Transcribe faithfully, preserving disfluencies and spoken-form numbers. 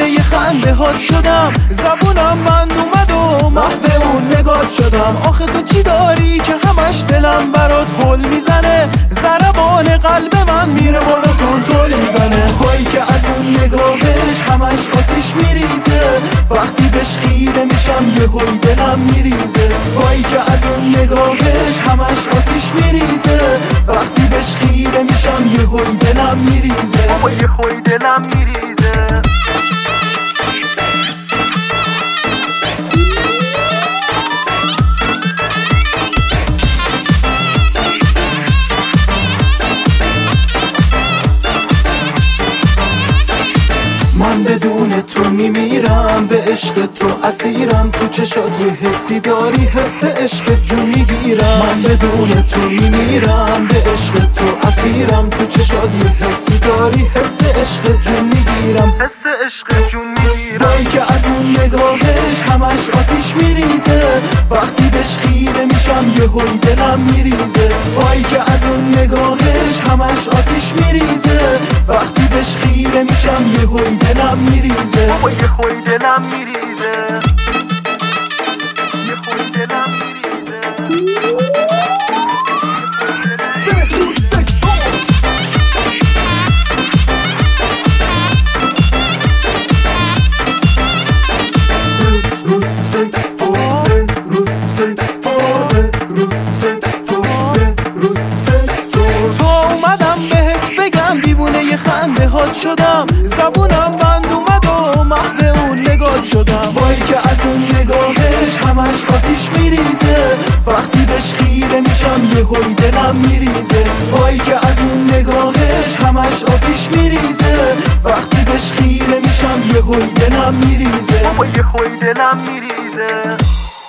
دیوونه خنده هات شدم، زبونم بند اومد و محو اون نگات شدم. آخه تو چی داری که همش دلم برات هل میزنه، ضربان قلب من میره بالا کنترل میزنه. وای که از اون نگاهش همش آتیش میریزه، وقتی بهش خیره میشم یه هوی دلم میریزه. وای که از اون نگاهش همش آتیش میریزه، وقتی بهش خیره میشم یه هوی دلم میریزه. بابا یه هوی دلم میریزه. من بدون تو میمیرم، به عشق تو اسیرم. تو چشات یه حسی داری، حس عشق جون میگیرم. من بدون تو میمیرم، به عشق تو اسیرم. تو چشات یه حسی داری، حس عشق جون میگیرم. حس عشق جون میگیرم. وای که از اون نگاهش همش آتیش میریزه، وقتی بهش خیره میشم یه هوی دلم میریزه. وای که از اون نگاهش همش آتیش میریزه، وقتی بهش خیره میشم یه هوی دلم میریزه. بابا یه هوی دلم میریزه. یه هوی دلم میریزه. تو اومدم بهت بگم دیوونه یه خنده هات شدم، زبونم بند اومد و محو اون نگات شدم. وای که از اون نگاهش همش آتیش میریزه، وقتی بهش خیره میشم یه هوی دلم میریزه. وای که از اون نگاهش همش آتیش میریزه، وقتی بهش خیره میشم یه هوی دلم میریزه. بابا یه هوی دلم میریزه.